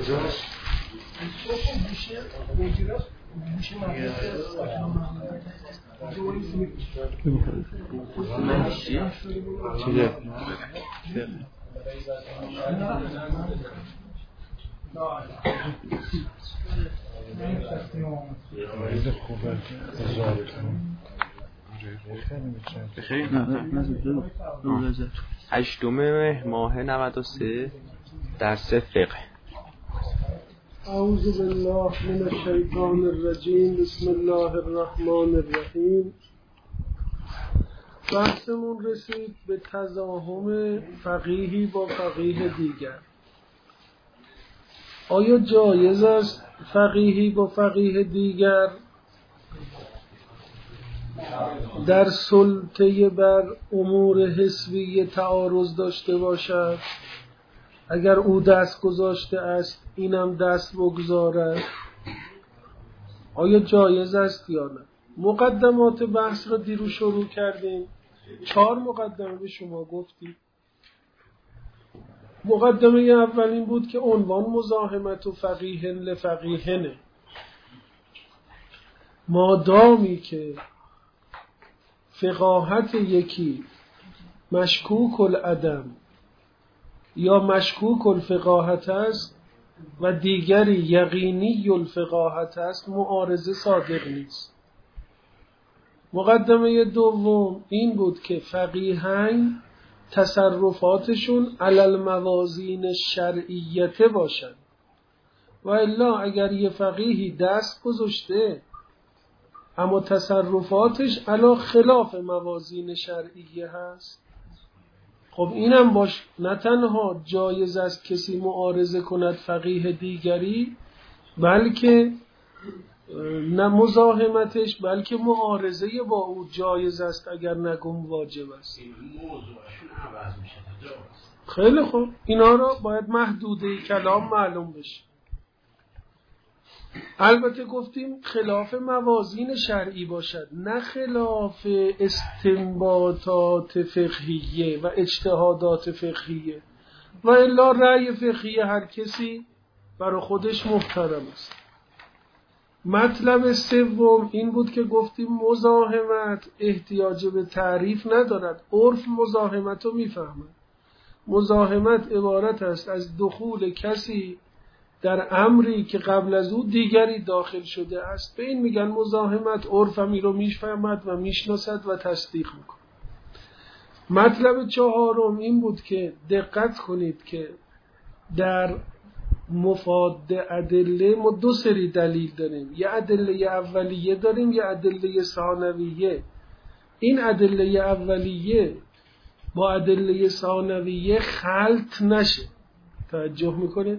هشتم ماه 93 درس فقه. اعوذ بالله من الشیطان الرجیم. بسم الله الرحمن الرحیم. بحثمون رسید به تزاحم فقیهی با فقیه دیگر. آیا جایز است فقیهی با فقیه دیگر در سلطه بر امور حسبی تعارض داشته باشد؟ اگر او دست گذاشته است اینم دست بگذارد، آیا جایز است یا نه؟ مقدمات بحث را دیروز شروع کردیم. 4 مقدمه به شما گفتیم. مقدمه اولین بود که عنوان مزاحمت و فقیه لفقیهنه. مادامی که فقاهت یکی مشکوک العدم یا مشکوک الفقاهت است و دیگری یقینی الفقاهت است، معارضه صادق نیست. مقدمه دوم این بود که فقیهین تصرفاتشون علی الموازین شرعیته باشند، و الا اگر یه فقیهی دست گذاشته اما تصرفاتش علی خلاف موازین شرعیه هست، خب اینم باش نه تنها جایز است کسی معارضه کند فقیه دیگری، بلکه نه مزاحمتش بلکه معارضه با او جایز است، اگر نگم واجب است. خیلی خوب، اینا را باید محدوده کلام معلوم بشه. البته گفتیم خلاف موازین شرعی باشد، نه خلاف استنباطات فقهیه و اجتهادات فقهیه، و الا رأی فقهی هر کسی برای خودش محترم است. مطلب سوم این بود که گفتیم مزاحمت احتیاج به تعریف ندارد، عرف مزاحمت رو میفهمد. مزاحمت عبارت است از دخول کسی در امری که قبل از او دیگری داخل شده است، به این میگن مزاحمت. عرف همی رو میفهمد و میشناسد و تصدیق میکن. مطلب چهارم این بود که دقت کنید که در مفاد ادله ما 2 سری دلیل داریم. یه ادله اولیه داریم، یه ادله ثانویه. این ادله اولیه با ادله ثانویه خلط نشه. توجه میکنید؟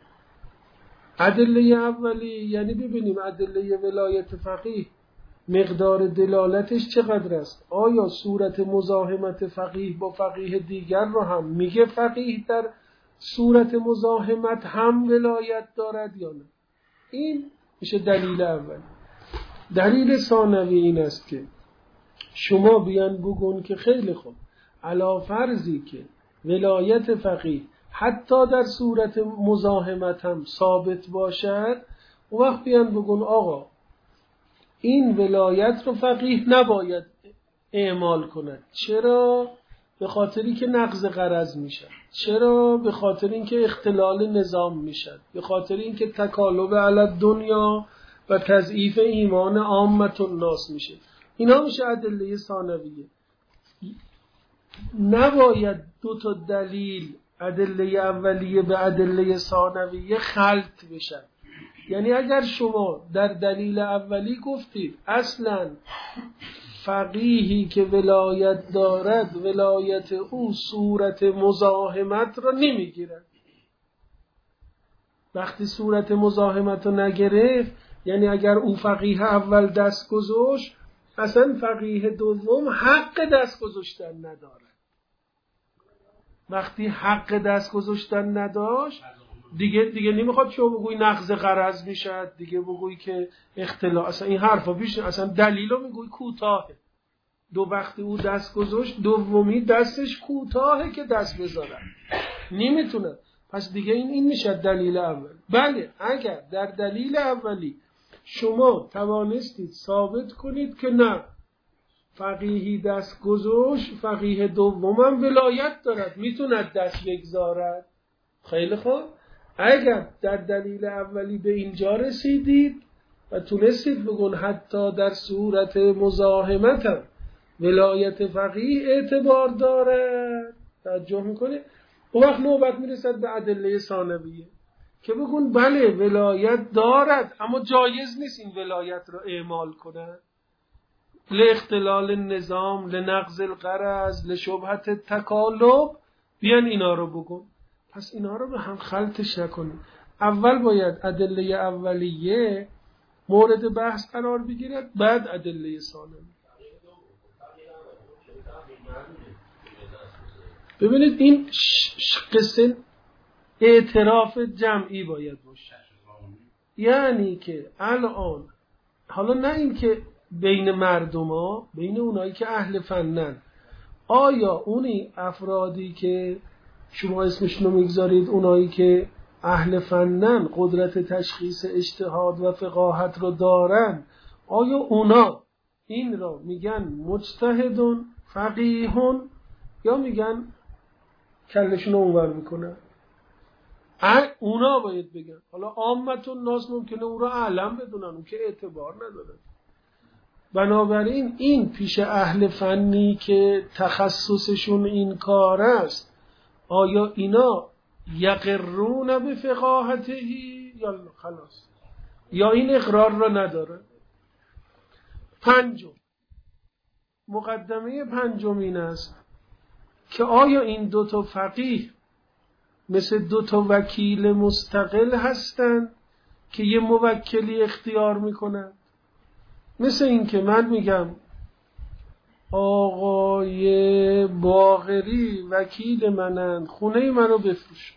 ادله اولی یعنی ببینیم ادله ولایت فقیه مقدار دلالتش چقدر است. آیا صورت مزاحمت فقیه با فقیه دیگر رو هم میگه فقیه در صورت مزاحمت هم ولایت دارد یا نه؟ این میشه دلیل اول. دلیل ثانوی این است که شما بیان بگون که خیلی خوب، علی فرضی که ولایت فقیه حتی در صورت مزاحمت هم ثابت باشد، اون وقت بیان بگون آقا این ولایت رو فقیه نباید اعمال کند. چرا؟ به خاطری که نقض غرض میشه. چرا؟ به خاطر اینکه اختلال نظام میشه. به خاطر اینکه تکالب علی دنیا و تضعیف ایمان عامت الناس میشه. اینا میشه ادله ثانویه. نباید 2 تا دلیل، ادله اولیه به ادله ثانویه خلط بشن. یعنی اگر شما در دلیل اولی گفتید اصلا فقیهی که ولایت دارد ولایت او صورت مزاحمت را نمیگیرد، وقتی صورت مزاحمت را نگرفت یعنی اگر او فقیه اول دست گذاشت، اصلا فقیه دوم حق دست گذاشتن ندارد. وقتی حق دست گذاشتن نداشت دیگه نمیخواد شما بگوی نقض غرض میشد، دیگه بگوی که اختلاف، اصلا این حرفا بیش اصلا دلیلو میگوی کوتاهه. وقتی او دست گذاشت دومی دستش کوتاهه که دست بذاره، نمیتونه. پس دیگه این میشه دلیل اول. بله اگر در دلیل اولی شما توانستید ثابت کنید که نه فقیهی دست گذاشت، فقیه دومم ولایت دارد، میتوند دست بگذارد، خیلی خوب. اگر در دلیل اولی به اینجا رسیدید و تونستید بگون حتی در صورت مزاحمت ولایت فقیه اعتبار دارد، توجه میکنه، اون وقت نوبت میرسد به ادله ثانویه که بگون بله ولایت دارد اما جایز نیست این ولایت را اعمال کنند، لاختلال النظام، لنقض الغرض، لشبهت تکالب، بیان اینا رو بگون. پس اینا رو به هم خلطش نکنید. اول باید ادله اولیه مورد بحث قرار بگیرد، بعد ادله ثانویه. ببینید این قصه اعتراف جمعی باید باشه، یعنی که الان حالا نه این که بین مردم ها، بین اونایی که اهل فنن، آیا اونی افرادی که شما اسمشون رو میگذارید اونایی که اهل فنن قدرت تشخیص اجتهاد و فقاهت رو دارن، آیا اونا این را میگن مجتهدون فقیهون یا میگن کلشون رو اونور میکنن؟ اونا باید بگن. حالا عامتون ناس ممکنه اون را اعلم بدونن، اون که اعتبار نداره. بنابراین این پیش اهل فنی که تخصصشون این کار است، آیا اینا یقرون به فقاهتهی یا خلاص، یا این اقرار را نداره؟ مقدمه پنجم این است که آیا این دوتا فقیه مثل دوتا وکیل مستقل هستند که یه موکلی اختیار میکنن؟ مثل این که من میگم آقای باقری وکیل منن، خونه منو بفروش.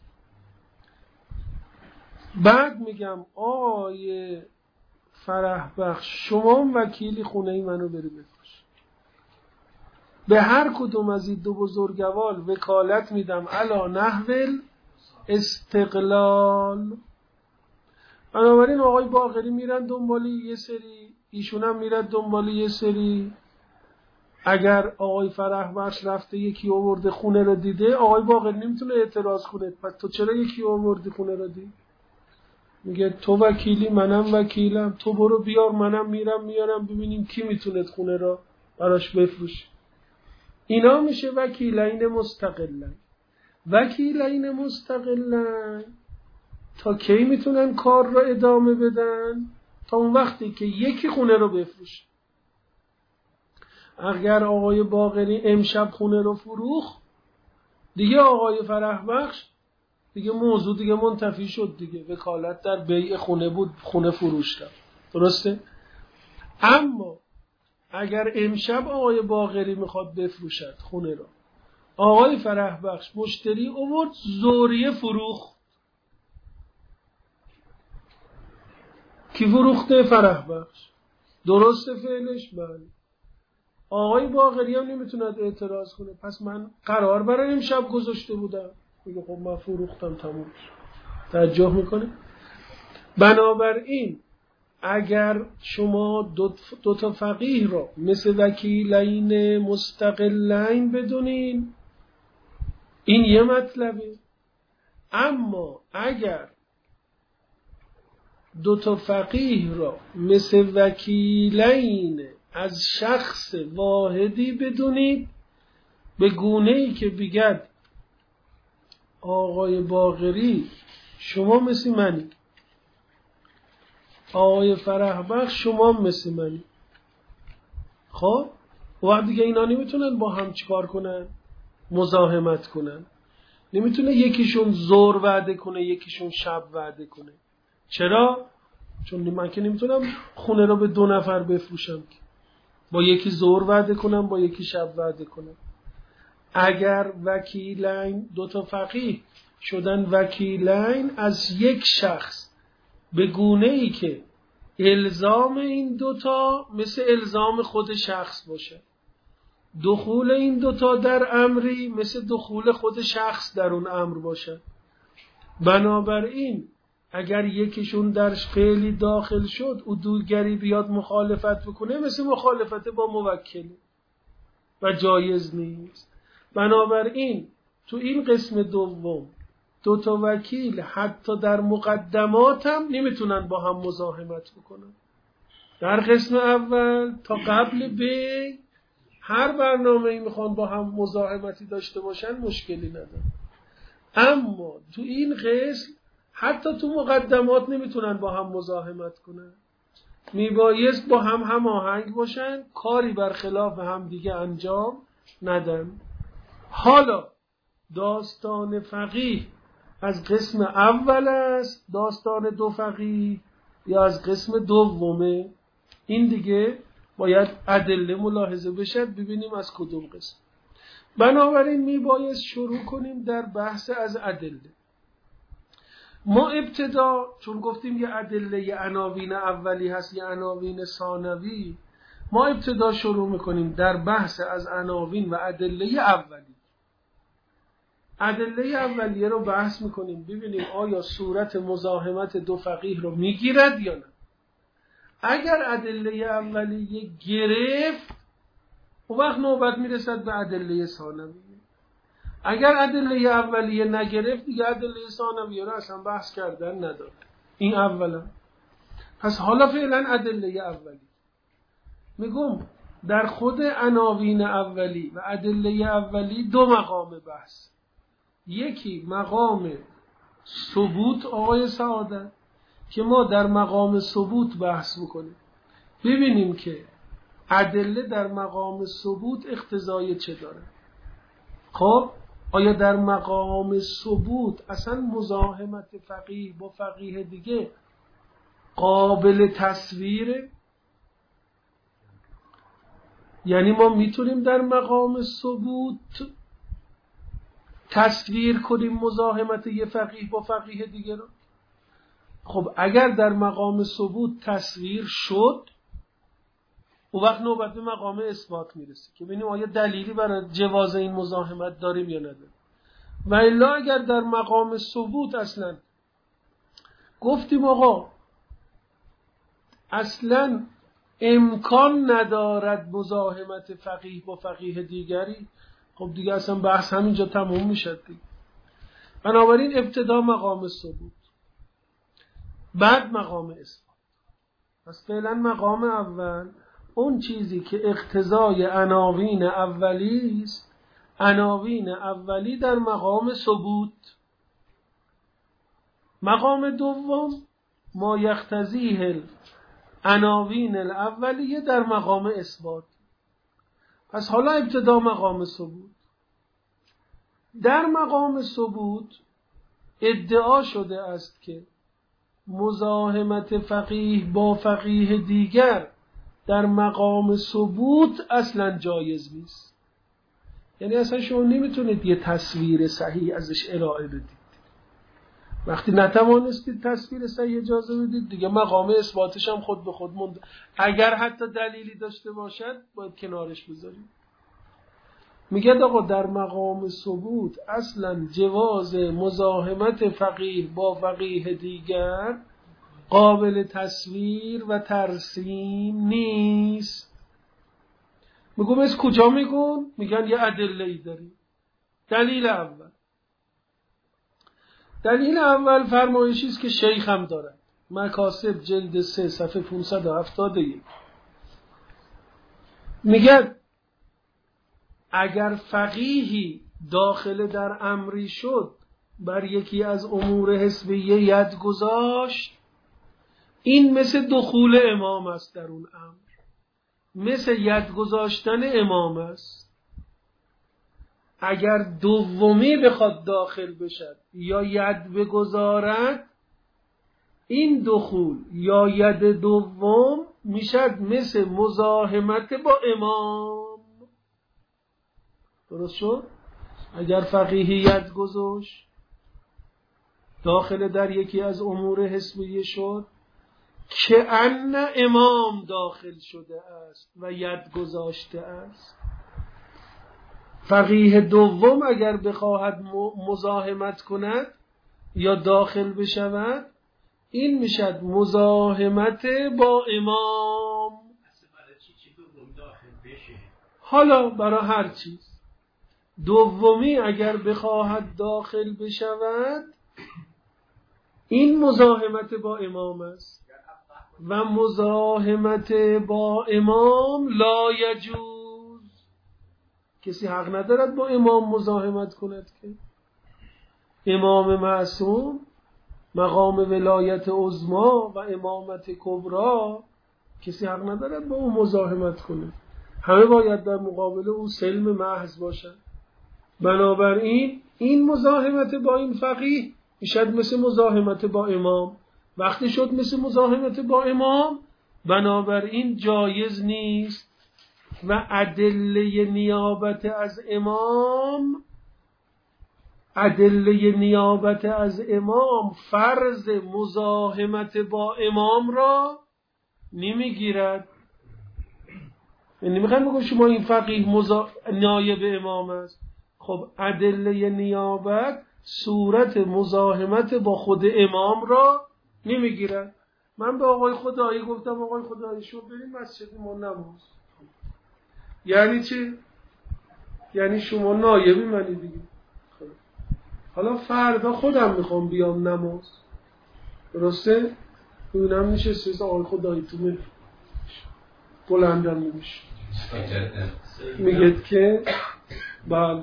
بعد میگم آقای فرح بخش شما وکیلی خونه منو بری بفروش. به هر کدوم از این دو بزرگوار وکالت میدم علی نحو استقلال. بنابراین آقای باقری میرن دنبالی یه سری، ایشون هم میرن دنبالی یه سری. اگر آقای فرح بخش رفته یکی آورده خونه رو دیده، آقای باقری نمیتونه اعتراض کنه پس تو چرا یکی آوردی خونه رو دید؟ میگه تو وکیلی منم وکیلم، تو برو بیار منم میارم ببینیم کی میتونه خونه رو براش بفروشه. اینا میشه وکیلین مستقلن. وکیلین مستقلن تا کی میتونن کار رو ادامه بدن؟ تا اون وقتی که یکی خونه رو بفروشه. اگر آقای باقری امشب خونه رو فروخت، دیگه آقای فرح بخش دیگه موضوع دیگه منتفی شد دیگه، وکالت در بیع خونه بود، خونه فروشتن، درسته؟ اما اگر امشب آقای باقری میخواد بفروشد خونه رو، آقای فرح بخش مشتری آورد زوریه فروخت، کی فروخته؟ فرح بخش. درسته فعلش؟ بله. آقای باقری هم نمیتوند اعتراض کنه، پس من قرار برای امشب گذاشته بودم، میگه خب من فروختم تموم. توجه میکنه؟ بنابراین اگر شما دو تا فقیه را مثل وکیلین مستقلین بدونین، این یه مطلبه. اما اگر دو تا فقیه را مثل وکیلین از شخص واحدی بدونید، به گونه‌ای که بگد آقای باقری شما مثل منی، آقای فرح بخش شما مثل منی، خب وقت دیگه اینا نمیتونن با هم چیکار کنن؟ مزاحمت کنن. نمیتونه یکیشون زور وعده کنه یکیشون شب وعده کنه. چرا؟ چون من که نمیتونم خونه رو به دو نفر بفروشم، با یکی زور وعده کنم با یکی شب وعده کنم. اگر وکیلین دو تا فقیه شدن وکیلین از یک شخص، به گونه‌ای که الزام این دوتا مثل الزام خود شخص باشه، دخول این دوتا در امری مثل دخول خود شخص در اون امر باشه. بنابراین اگر یکیشون در فعلی داخل شد و دیگری بیاد مخالفت بکنه مثل مخالفت با موکلی و جایز نیست. بنابراین تو این قسم دوم دو تا وکیل حتی در مقدمات هم نمیتونن با هم مزاحمت بکنن. در قسم اول تا قبل بی هر برنامه‌ای میخوان با هم مزاحمتی داشته باشن مشکلی نداره، اما تو این قسم حتی تو مقدمات نمیتونن با هم مزاحمت کنن، میبایست با هم هماهنگ باشن، کاری برخلاف هم دیگه انجام ندن. حالا داستان فقیه از قسم اول است، داستان دو فقیه یا از قسم دومه، این دیگه باید ادله ملاحظه بشه ببینیم از کدوم قسم. بنابراین میبایست شروع کنیم در بحث از ادله. ما ابتدا چون گفتیم یه ادله یه عناوین اولی هست یه عناوین ثانوی، ما ابتدا شروع میکنیم در بحث از عناوین و ادله اولی. ادله اولیه رو بحث میکنیم ببینیم آیا صورت مزاحمت دو فقیه رو میگیرد یا نه. اگر ادله اولیه گرفت اون وقت نوبت میرسد به ادله ثانویه. اگر ادله اولیه نگرفت دیگه ادله ثانویه رو اصلا بحث کردن نداره. این اولا. پس حالا فعلا ادله اولی میگم در خود عناوین اولی و ادله اولی دو مقام بحث. یکی مقام ثبوت آقای سعادت که ما در مقام ثبوت بحث بکنیم ببینیم که ادله در مقام ثبوت اقتضای چه داره. خب آیا در مقام ثبوت اصلا مزاحمت فقیه با فقیه دیگه قابل تصویره؟ یعنی ما میتونیم در مقام ثبوت تصویر کنیم مزاحمت یه فقیه با فقیه دیگه رو؟ خب اگر در مقام ثبوت تصویر شد اون وقت نوبت به مقام اثبات میرسه که ببینیم آیا دلیلی برای جواز این مزاحمت داریم یا نداریم. و الا اگر در مقام ثبوت اصلا گفتیم آقا اصلا امکان ندارد مزاحمت فقیه با فقیه دیگری، خب دیگه اصلا بحث همینجا تموم میشد دیگه. بنابراین ابتدا مقام ثبوت بعد مقام اثبات. پس فعلا مقام اول اون چیزی که اقتضای عناوین اولی است، عناوین اولی در مقام ثبوت. مقام دوم ما یقتضیه عناوین الاولیه در مقام اثبات. پس حالا ابتدا مقام ثبوت. در مقام ثبوت ادعا شده است که مزاحمت فقیه با فقیه دیگر در مقام ثبوت اصلا جایز نیست. یعنی اصلا شما نمیتونید یه تصویر صحیح ازش ارائه بدید. وقتی نتوانستید تصویر صحیح اجازه بدید دیگه مقام اثباتش هم خود به خود مونده. اگر حتی دلیلی داشته باشد باید کنارش بذارید. میگه آقا در مقام ثبوت اصلا جواز مزاحمت فقیه با فقیه دیگر قابل تصویر و ترسیم نیست. میگم از کجا میگن؟ میگن یه ادله‌ای داریم. دلیل اول فرمایشی است که شیخ هم دارد، مکاسب جلد 3 صفحه 571. میگه اگر فقیهی داخل در امری شد بر یکی از امور حسبیه ید گذاشت، این مثل دخول امام است در اون امر، مثل ید گذاشتن امام است. اگر دومی بخواد داخل بشد یا ید بگذارد، این دخول یا ید دوم میشد مثل مزاحمت با امام. درست شد؟ اگر فقیهیت گذاشت داخل در یکی از امور حسبیه شد که ان امام داخل شده است و ید گذاشته است، فقیه دوم اگر بخواهد مزاحمت کند یا داخل بشود، این میشد مزاحمت با امام. حالا برای هر چیز دومی اگر بخواهد داخل بشود، این مزاحمت با امام است و مزاحمت با امام لا یجوز. کسی حق ندارد با امام مزاحمت کند که امام معصوم مقام ولایت عظما و امامت کبرا، کسی حق ندارد با او مزاحمت کنه. همه باید در مقابل او سلم محض باشند. بنابراین این مزاحمت با این فقیه میشد مثل مزاحمت با امام. وقتی شد مثل مزاحمت با امام، بنابراین جایز نیست و ادله نیابت از امام فرض مزاحمت با امام را نمیگیرد. یعنی میخوایم بگم شما این فقیه نایب امام است، خب ادله نیابت صورت مزاحمت با خود امام را نمیگیرد. من به آقای خدایی گفتم آقای خدایی شما بریم مسجد ما نماز. یعنی چه؟ یعنی شما نایبی منی دیگه. حالا فردا خودم میخوام بیام نماز، درسته؟ ببینم نشسته آقای خدایی تو می بلندم نمیشه میگه که بله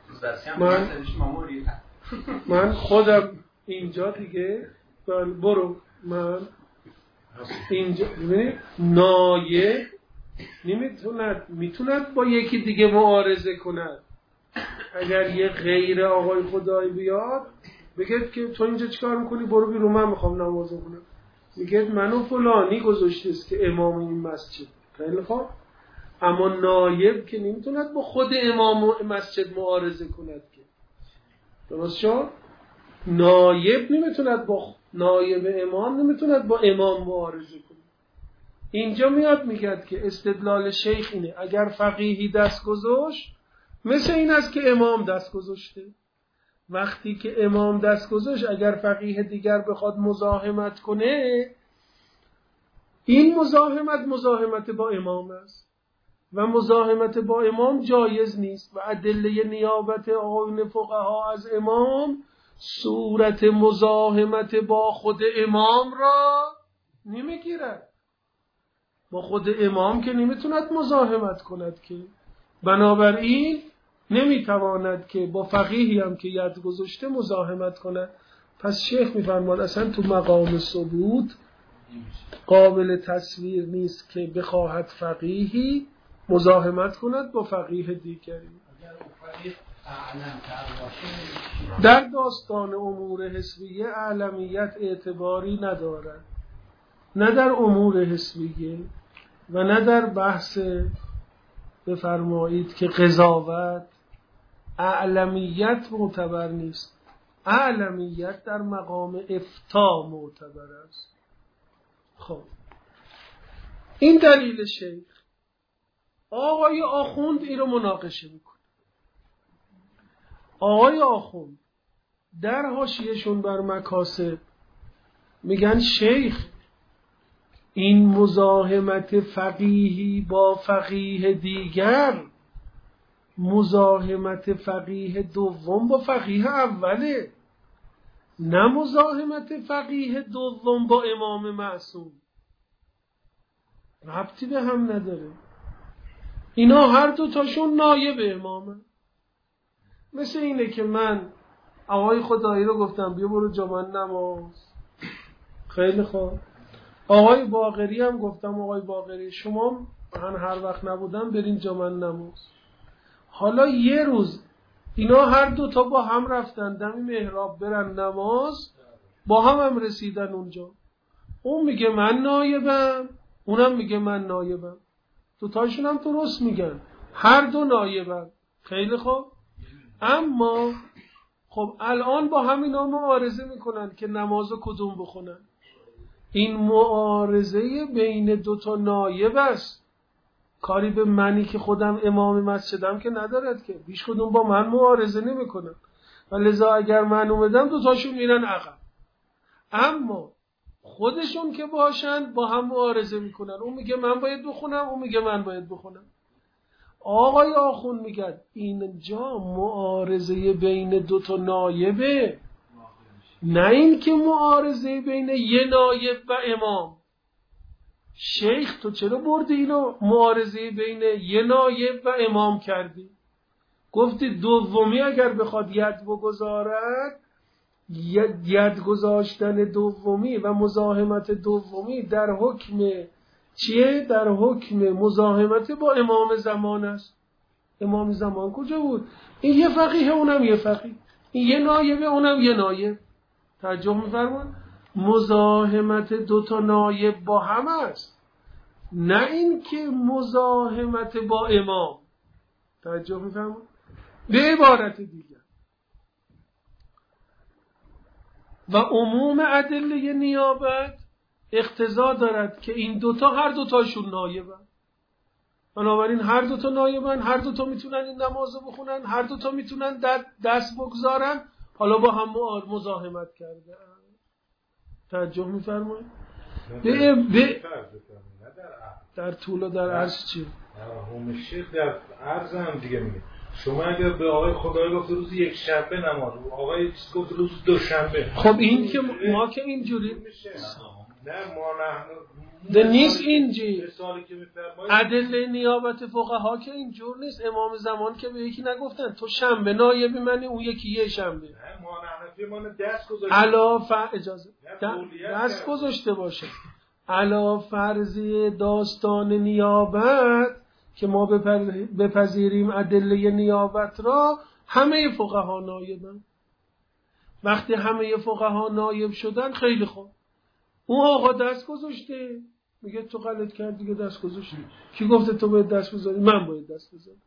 من خودم اینجا دیگه برو من اینجا. ببینید نایب میتوند با یکی دیگه معارضه کند. اگر یه غیر آقای خدایی بیاد بگید که تو اینجا چیکار میکنی، برو بیرون من میخوام نماز بخونم، میگید منو فلانی گذاشته است که امام این مسجد. خیلی خوب، اما نایب که نمیتوند با خود امام مسجد معارضه کند که، درست شد؟ نایب نمیتوند با نایب امام نمیتوند با امام معارضه کنه. اینجا میاد میگه که استدلال شیخ اینه اگر فقیهی دست گذاشت مثل این است که امام دست گذاشته. وقتی که امام دست گذاشت اگر فقیه دیگر بخواد مزاحمت کنه، این مزاحمت با امام است و مزاحمت با امام جایز نیست و ادله نیابت آیین فقها از امام صورت مزاحمت با خود امام را نمیگیرد. با خود امام که نمیتوند مزاحمت کند که، بنابراین نمیتواند که با فقیهی هم که ید گذاشته مزاحمت کند. پس شیخ میفرماد اصلا تو مقام ثبوت قابل تصویر نیست که بخواهد فقیهی مزاحمت کند با فقیه دیگری. در داستان امور حسبیه اعلمیت اعتباری ندارد، نه در امور حسبیه و نه در بحث بفرمایید که قضاوت اعلمیت معتبر نیست. اعلمیت در مقام افتاء معتبر است. خب این دلیل شیخ. آقای آخوند این رو مناقشه میکنه. آقای آخوند در حاشیه‌شون بر مکاسب میگن شیخ این مزاحمت فقیهی با فقیه دیگر مزاحمت فقیه دوم با فقیه اوله، نه مزاحمت فقیه دوم با امام معصوم. ربطی به هم نداره. اینا هر دو تاشون نایب امامه. مثل اینه که من آقای خدایی رو گفتم بیا برو جمعه نماز، خیلی خوب. آقای باقری هم گفتم آقای باقری شما من هر وقت نبودم برین جمعه نماز. حالا یه روز اینا هر دو تا با هم رفتن دم محراب برن نماز، با هم رسیدن اونجا. اون میگه من نایبم، اونم میگه من نایبم. دو تاشون هم درست میگن، هر دو نایبن. خیلی خوب. اما خب الان با همینا معارضه میکنن که نمازو کدوم بخونن. این معارضه بین دو تا نایب است، کاری به منی که خودم امام مسجدم که ندارد که، بیش کدوم با من معارضه نمیکنن. و لذا اگر من اومدم دوتاشون میرن عقب. اما خودشون که باشن با هم معارضه میکنن، اون میگه من باید بخونم، اون میگه من باید بخونم. آقای آخوند میگه اینجا معارضه بین دوتا نایبه، نه این که معارضه بین یه نایب و امام. شیخ تو چرا بردی اینو معارضه بین یه نایب و امام کردی؟ گفتی دومی اگر بخواد ید بگذارد، ید گذاشتن دومی و مزاحمت دومی در حکم چیه؟ در حکم مزاحمت با امام زمان است. امام زمان کجا بود؟ این یه فقیه اونم یه فقیه، این یه نایبه اونم یه نایب. توجه می‌فرمایید؟ مزاحمت دوتا نایب با هم است، نه این که مزاحمت با امام. توجه می‌فرمایید؟ به عبارت دیگر و عموم ادله نیابت اقتضا دارد که این دوتا هر دوتاشون نایبن. بنابراین هر دوتا نایبن، هر دوتا میتونن این نمازو بخونن، هر دوتا میتونن دست بگذارن، حالا با هم مزاحمت کرده. توجه میفرمایید؟ در طول و در عرض چی؟ شیخ در عرض هم دیگه میگه شما اگر به آقای خدایی گفت روز یک شنبه نماز، آقای گفت روز دوشنبه، خب این که ما که اینجوری نه ما ده نیست اینجی. مثالی که میفرمایید ادله نیابت فقها که اینجور نیست. امام زمان که به یکی نگفتن تو شنبه نایبی منی، اون یکی یه شنبه. نه ما نحنفی ما دست گذاشته علا اجازه دست گذاشته باشه. علا فرضی داستان نیابت که ما بپذیریم ادله نیابت را، همه فقها نایبن. وقتی همه فقها نایب شدن خیلی خوب، اون آقا دست گذاشته، میگه تو غلط کردی دیگه دست گذاشتی. کی گفته تو باید دست بذاری؟ من باید دست بذارم.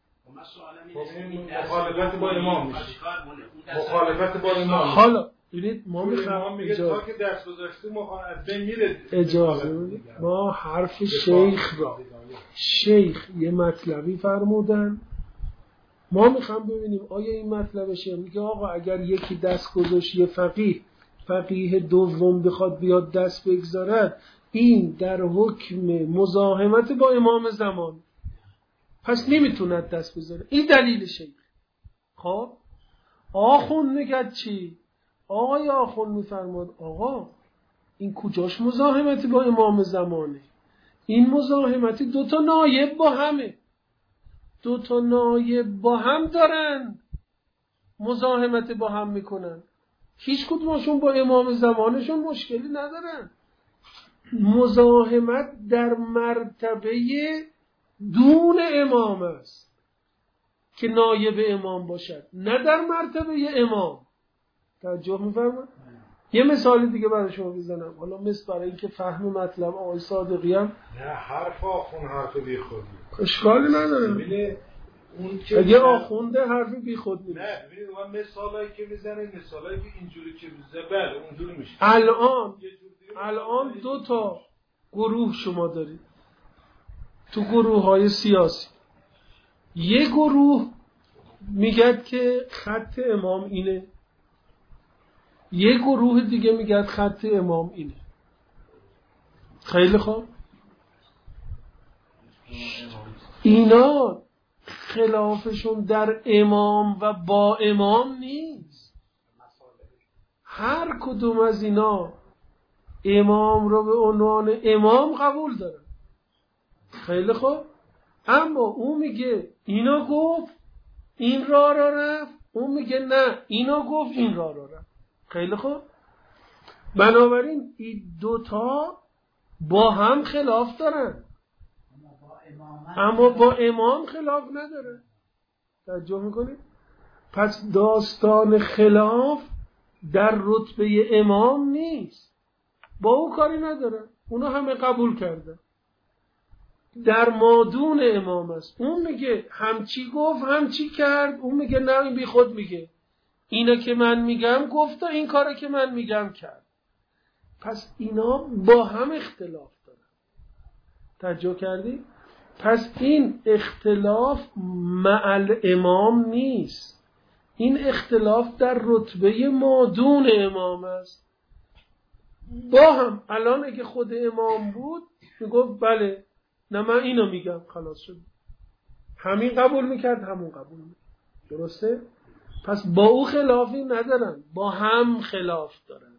مخالفت با امام میشه. مخالفت با امام. حالا ببینید ما میگه تا که دست گذاشته از بین میره. اجازه ما حرف شیخ را، شیخ یه مطلبی فرمودن، ما میخوام ببینیم آیا این مطلبشه. میگه آقا اگر یکی دست گذاشت، یه فقیه دوم بخواد بیاد دست بگذارد، این در حکم مزاحمت با امام زمان، پس نمیتوند دست بذاره. این دلیل شیخ. خب آخوند میگه چی؟ آقای آخوند میفرماد آقا این کجاش مزاحمتی با امام زمانه؟ این مزاحمتی دوتا نایب با همه، دوتا نایب با هم دارن مزاحمت با هم میکنن، هیچ کدومشون با امام زمانشون مشکلی ندارن. مزاحمت در مرتبه دون امام است که نایب امام باشد، نه در مرتبه امام. توجه می‌فرمایید؟ یه مثال دیگه برای شما بزنم، حالا مثل برای اینکه فهم مطلب آقای صادقی هم نه حرف آخون حرف بی خودی اشکالی نداره. ببینید اون که اگه آخونده حرف بی خود نیست. نه ببینید اون مثالایی که میزنه، مثالایی که اینجوری که میزنه بله اونجوری میشه. الان دو تا گروه شما دارید تو گروه‌های سیاسی. یه گروه میگه که خط امام اینه، یه گروه دیگه میگه خط امام اینه. خیلی خوب، اینا خلافشون در امام و با امام نیست. هر کدوم از اینا امام رو به عنوان امام قبول دارن. خیلی خوب، اما اون میگه اینا گفت این راه را رفت، اون میگه نه اینا گفت این راه را رفت. خیلی خوب، بنابراین این دوتا با هم خلاف دارن، اما با امام خلاف نداره. توجه میکنید؟ پس داستان خلاف در رتبه امام نیست، با او کاری نداره، اونا همه قبول کرده، در مادون امام است. اون میگه همچی گفت همچی کرد، اون میگه نه این بی خود میگه اینا که من میگم گفت و این کاره که من میگم کرد. پس اینا با هم اختلاف دارن. توجه کردی؟ پس این اختلاف مع الامام نیست، این اختلاف در رتبه مادون امام است. با هم الان اگه خود امام بود میگفت بله، نه من اینو میگم خلاص شد، همین قبول میکرد همون قبول میکرد. درسته؟ پس با او خلافی ندارن، با هم خلاف دارن.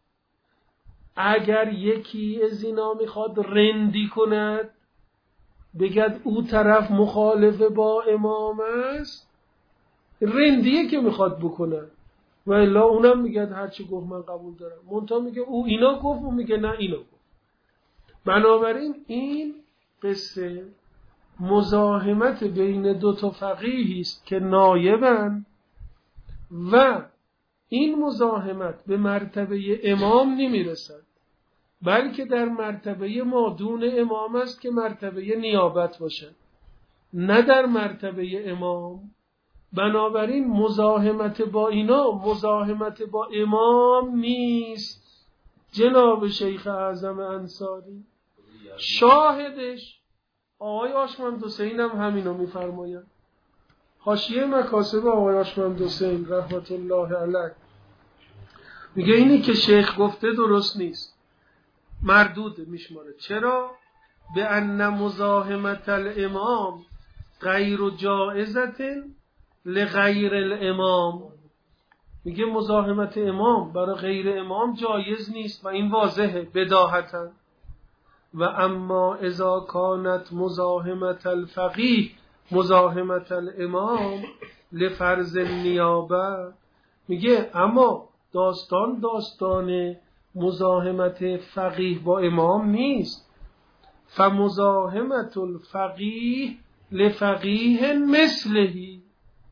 اگر یکی از اینا میخواد رندی کند بگد او طرف مخالف با امام است، رندیه که میخواد بکنه، و الا اونم میگه هرچی گفت من قبول دارم، منتها میگه او اینا گفت و میگه نه اینا گفت. بنابراین این قصه مزاحمت بین دو تا فقیهی است که نایبند و این مزاحمت به مرتبه امام نمیرسد، بلکه در مرتبه مادون امام است که مرتبه نیابت باشد، نه در مرتبه امام. بنابراین مزاحمت با اینا مزاحمت با امام نیست. جناب شیخ اعظم انصاری شاهدش آقای آشمند حسین هم همینو میفرماید. حاشیه مکاسب آقای آشمند حسین رحمت الله علیه میگه اینی که شیخ گفته درست نیست، مردود میشماره. چرا؟ به ان مزاحمت الامام غیر جائزت لغیر الامام. میگه مزاحمت امام برای غیر امام جایز نیست و این واضحه بداهتا. و اما اذا کانت مزاحمت الفقیه مزاحمت الامام لفرض النیابه، میگه اما داستان مزاحمت فقیه با امام نیست. فمزاحمت الفقیه لفقیه مثلهی،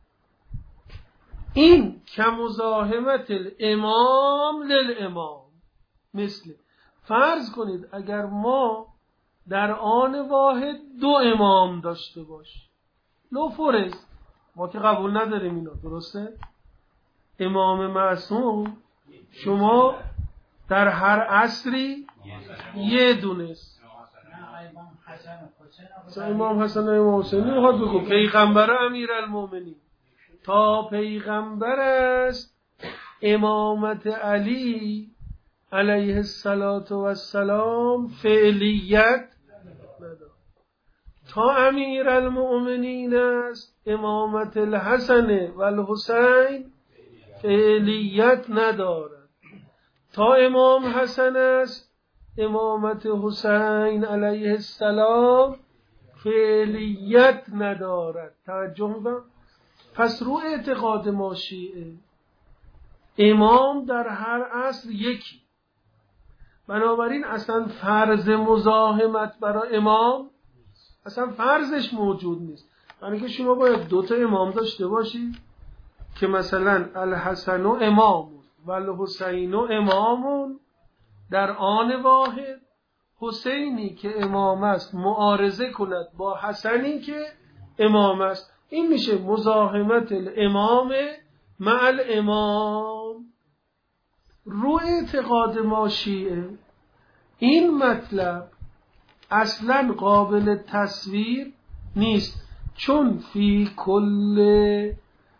این کمزاحمت الامام للامام مثل. فرض کنید اگر ما در آن واحد دو امام داشته باش، لو فرض، ما که قبول نداریم اینا، درسته؟ امام معصوم شما در هر عصری یه دونست، امام حسن و امام حسین میخواد بگو پیغمبر امیرالمومنین تا پیغمبر است امامت علی علیه السلام فعلیت ندارد، تا امیرالمومنین است امامت الحسن و الحسین فعلیت ندارد، تا امام حسن است امامت حسین علیه السلام فعلیت ندارد. توجه کن. پس رو اعتقاد ما شیعه امام در هر عصر یکی، بنابراین اصلا فرض مزاحمت برای امام اصلا فرضش موجود نیست. یعنی که شما باید دوتا امام داشته باشید که مثلا الحسن و امام و الحسین و امامون در آن واحد، حسینی که امام است معارضه کند با حسنی که امام است، این میشه مزاحمت الامام مع الامام. رو اعتقاد ما شیعه این مطلب اصلا قابل تصویر نیست، چون فی کل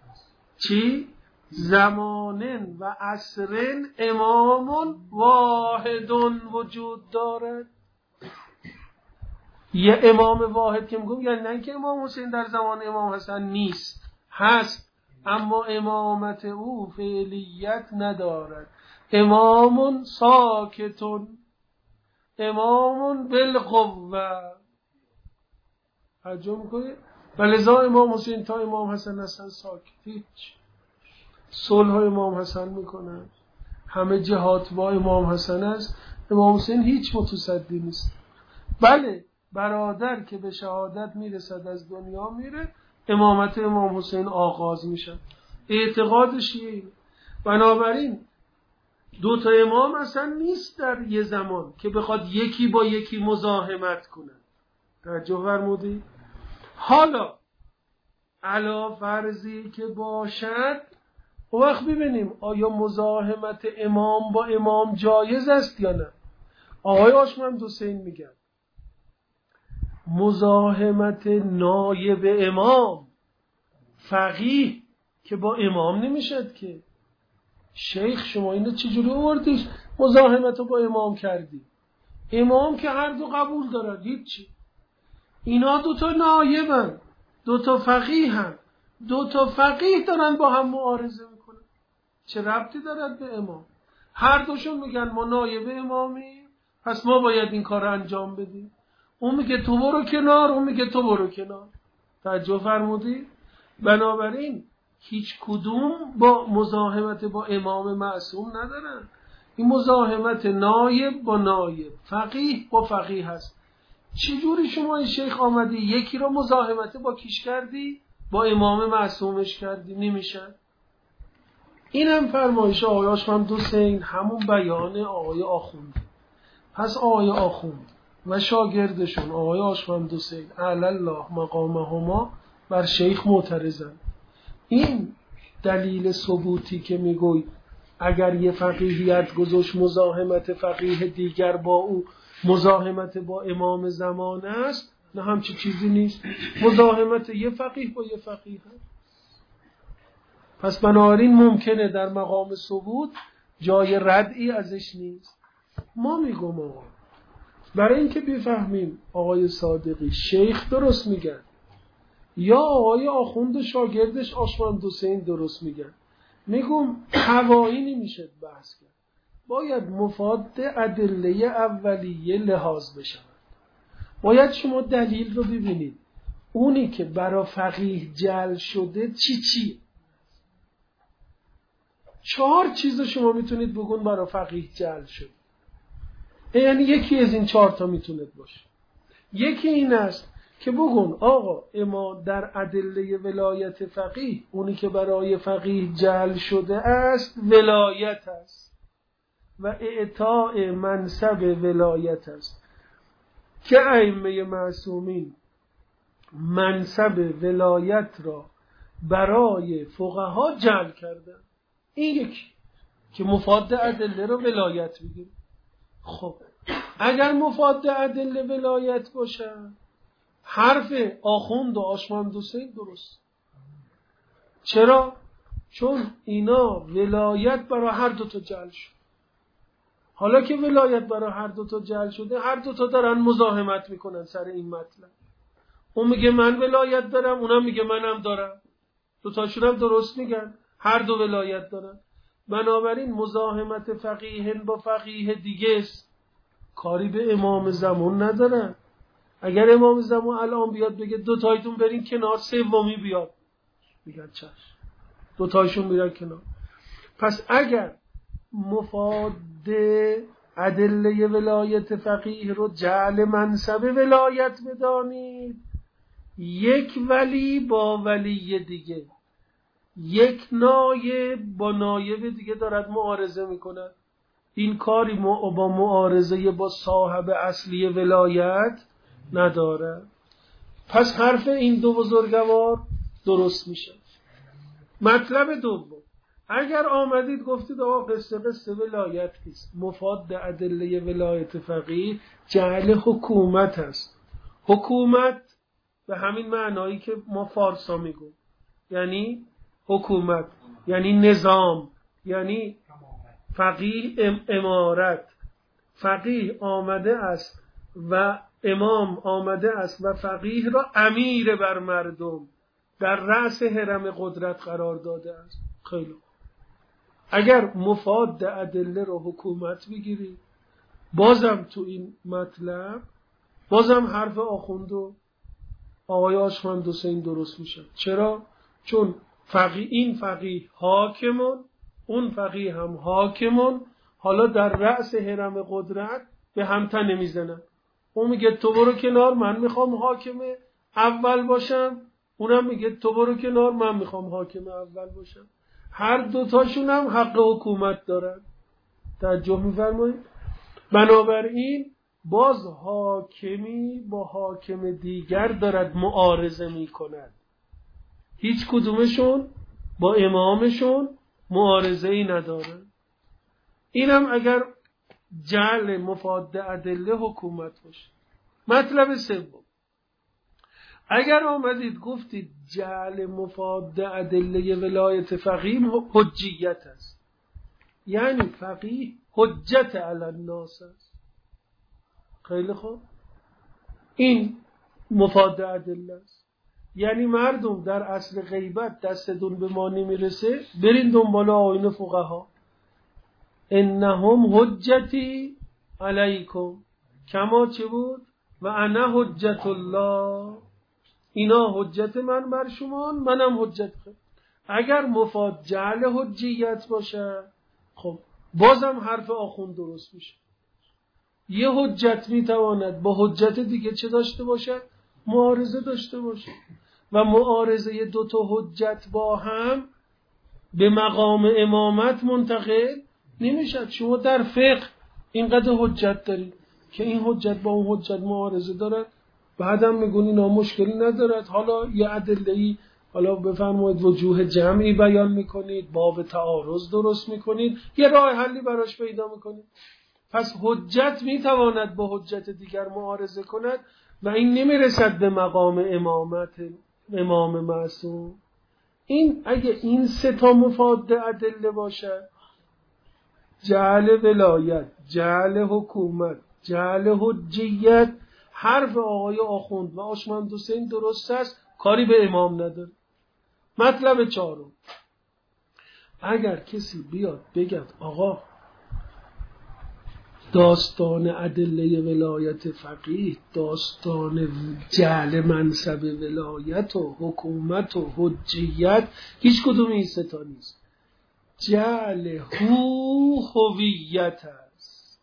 زمانن و عصرن امام واحد وجود دارد. یه امام واحد که میگم یعنی نه که امام حسین در زمان امام حسن نیست، هست، اما امامت او فعلیت ندارد. امام ساکتون، امام بالقوه. حجم کنید ولذا امام حسین تا امام حسن هستن ساکت، هیچ صلح امام حسن میکنن، همه جهات با امام حسن است، امام حسین هیچ متصدی نیست. بله برادر که به شهادت میرسد از دنیا میره، امامت امام حسین آغاز میشه. اعتقادش اینه. بنابراین دوتا امام اصلا نیست در یه زمان که بخواد یکی با یکی مزاحمت کنه. توجه فرمودید؟ حالا علا فرضی که باشد، اون وقت ببینیم آیا مزاحمت امام با امام جایز است یا نه. آقای آشمند حسین میگن مزاحمت نایب امام فقیه که با امام نمیشد که. شیخ شما اینو چجوری آوردیش مزاحمت رو با امام کردی؟ امام که هر دو قبول دارد، هیچی. اینا دوتا نایبن، دوتا فقیهن، دوتا فقیه دارن با هم معارضه میکنن. چه ربطی دارد به امام؟ هر دوشون میگن ما نایب امامی، پس ما باید این کار رو انجام بدیم. اون میگه تو برو کنار، اون میگه تو برو کنار. توجه فرمودی؟ بنابراین هیچ کدوم با مزاحمت با امام معصوم ندارن. این مزاحمت نایب با نایب، فقیه با فقیه هست. چجوری شما این شیخ آمدی یکی رو مزاحمت با کیش کردی؟ با امام معصومش کردی؟ نمیشه. این هم فرمایش آقای آشمند حسین، همون بیان آقای آخوند. پس آقای آخوند و شاگردشون آقای آشمند حسین اعلی الله مقامهما بر شیخ معترضن. این دلیل ثبوتی که میگوی اگر یه فقیهیت گذاشت مزاحمت فقیه دیگر با او مزاحمت با امام زمان است، نه همچی چیزی نیست. مزاحمت یه فقیه با یه فقیه هست. پس بنابراین ممکنه در مقام ثبوت جای ردی ازش نیست. ما میگم آقا برای اینکه بفهمیم آقای صادقی شیخ درست میگن یا آقای آخوند و شاگردش آشمند حسین درست میگن، میگم هوایی نمیشه بحث کرد. باید مفاد ادله اولیه لحاظ بشود. باید شما دلیل رو ببینید. اونی که برا فقیه جعل شده چی 4 چیز شما میتونید بگون برا فقیه جعل شده. یعنی یکی از این 4 تا میتونه باشه. یکی این است که بگون آقا اما در ادله ولایت فقیه اونی که برای فقیه جعل شده است ولایت است و اعطاء منصب ولایت است که ائمه معصومین منصب ولایت را برای فقها جعل کردن. این یکی که مفاد ادله رو ولایت بگیم. خب اگر مفاد ادله ولایت باشه حرف آخوند و آشمند حسین درست. چرا؟ چون اینا ولایت برای هر دوتا جعل شد. حالا که ولایت برای هر دوتا جعل شده، هر دوتا دارن مزاحمت میکنن سر این مطلب. اون میگه من ولایت دارم، اونم میگه منم دارم. دوتاشون هم درست میگن، هر دو ولایت دارن. بنابراین مزاحمت فقیه با فقیه دیگه است، کاری به امام زمان ندارن. اگر امام زمان الان بیاد بگه دوتایتون برین کنار، سومی بیاد، میگن چشم، دوتایشون میرن کنار. پس اگر مفاد ادله ولایت فقیه رو جعل منصب ولایت بدانید، یک ولی با ولی دیگه، یک نایب با نایب دیگه دارد معارضه میکند. این کاری با معارضه با صاحب اصلی ولایت نداره. پس حرف این دو بزرگوار درست میشه. مطلب دوم، اگر آمدید گفتید آقا قصه ولایت نیست، مفاد ادله ولایت فقیه جعل حکومت است. حکومت به همین معنایی که ما فارسا میگیم، یعنی حکومت، یعنی نظام، یعنی فقیه امارت. فقیه آمده است و امام آمده است و فقیه را امیر بر مردم در رأس هرم قدرت قرار داده است. خیلی اگر مفاد ادله رو حکومت بگیری، بازم تو این مطلب بازم حرف آخوند و آقای آشمند حسین درست میشه. چرا؟ چون این فقیه حاکمون، اون فقیه هم حاکمون، حالا در رأس هرم قدرت به هم تن نمیزنن. اون میگه تو برو کنار، من میخوام حاکم اول باشم، اونم میگه تو برو کنار، من میخوام حاکم اول باشم. هر دوتاشون هم حق حکومت دارن. توجه میفرمایید؟ بنابراین باز حاکمی با حاکم دیگر دارد معارضه میکند. هیچ کدومشون با امامشون معارضه ای ندارن. اینم اگر جعل مفاد ادله حکومت باشه. مطلب سوم، اگر آمدید گفتید جعل مفاد ادله ولایت فقیه حجیت است، یعنی فقیه حجت علی الناس است. خیلی خوب، این مفاد ادله است. یعنی مردم در اصل غیبت دستتون به ما نمیرسه، برین دنبال آیین فقها. انهم حجتی علیکم کما چه بود؟ و انا حجت الله، اینا حجت من بر شما، منم حجت خود. اگر مفاد جعل حجیت باشه، خب بازم حرف آخوند درست میشه. یه حجت میتواند با حجت دیگه چه داشته باشه؟ معارضه داشته باشه، و معارضه دوتا حجت با هم به مقام امامت منتقل نمیشد. شما در فقه اینقدر حجت دارید که این حجت با اون حجت معارضه دارد، بعدم میگون اینا مشکلی ندارد، حالا یه ادله‌ای، حالا بفرمایید وجوه جمعی بیان میکنید، باب تعارض درست میکنید، یه راه حلی براش پیدا میکنید. پس حجت میتواند با حجت دیگر معارضه کند و این نمیرسد به مقام امامت امام معصوم. این اگه این سه تا مفاد ادله باشه، جعل ولایت، جعل حکومت، جعل حجیت، حرف آقای آخوند و آشمند حسین درست است، کاری به امام نداره. مطلب چهارم، اگر کسی بیاد بگد آقا داستان ادله ولایت فقیه، داستان جعل منصب ولایت و حکومت و حجیت، هیچ کدوم این سه تا نیست. جعل هویت است.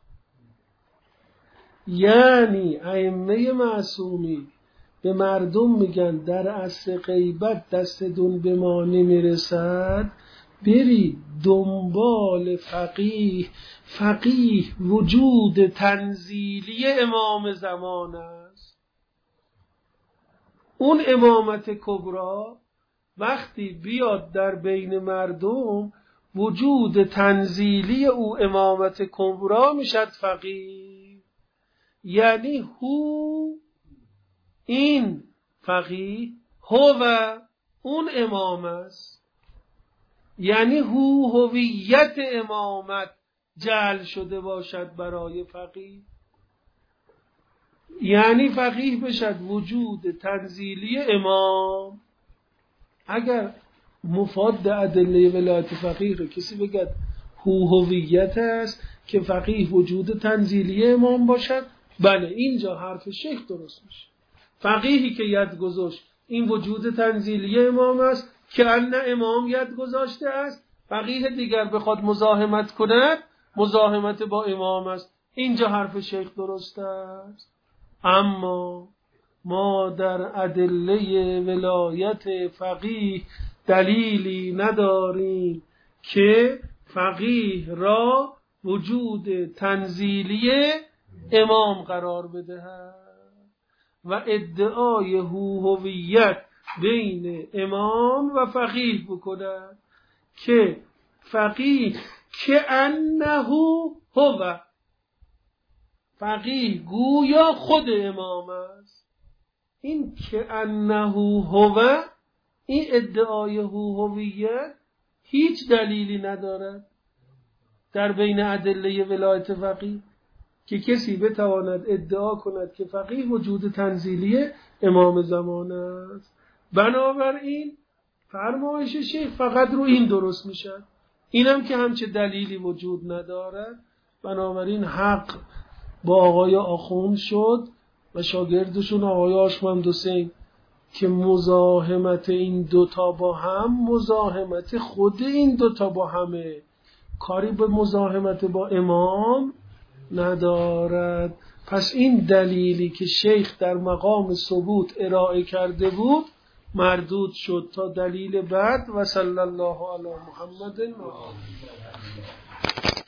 یعنی ائمه معصومی به مردم میگن در اصل غیبت دستتون به ما نمیرسد، برید دنبال فقیه. فقیه وجود تنزیلی امام زمان است. اون امامت کبرا وقتی بیاد در بین مردم، وجود تنزیلی او امامت کبرا میشد فقیه. یعنی هو، این فقیه، هو اون امام است. یعنی هویت امامت جعل شده باشد برای فقیه، یعنی فقیه بشد وجود تنزیلی امام. اگر مفاد ادله ولایت فقیه رو کسی بگد هویت است که فقیه وجود تنزیلی امام باشد، بله اینجا حرف شیخ درست میشه. فقیهی که ید گذاشت این وجود تنزیلی امام است که ان امام ید گذاشته است، فقیه دیگر بخواد مزاحمت کند، مزاحمت با امام است. اینجا حرف شیخ درست است. اما ما در ادله ولایت فقیه دلیلی نداریم که فقیه را وجود تنزیلی امام قرار بدهد و ادعای هویت بین امام و فقیه بکند که فقیه که انه هو، فقیه گویا خود امام است. این که انه هو، این ادعای هویت هیچ دلیلی ندارد در بین ادله ولایت فقیه که کسی بتواند ادعا کند که فقیه وجود تنزیلی امام زمان است. بنابراین فرمایش شیخ فقط رو این درست میشه، اینم که همچه دلیلی وجود ندارد. بنابراین حق با آقای آخوند شد و شاگردشون آقای آشمند حسین که مزاحمت این دوتا با هم مزاحمت خود این دوتا با همه، کاری به مزاحمت با امام ندارد. پس این دلیلی که شیخ در مقام ثبوت ارائه کرده بود مردود شد تا دلیل بعد. و صلی الله علی محمد و آله.